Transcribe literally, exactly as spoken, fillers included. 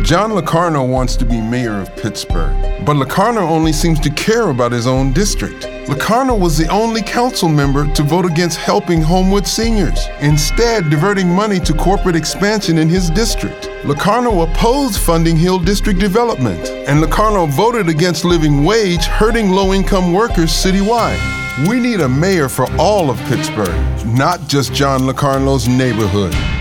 John Locarno wants to be mayor of Pittsburgh, but Locarno only seems to care about his own district. Locarno was the only council member to vote against helping Homewood seniors, instead diverting money to corporate expansion in his district. Locarno opposed funding Hill District development, and Locarno voted against living wage, hurting low-income workers citywide. We need a mayor for all of Pittsburgh, not just John Locarno's neighborhood.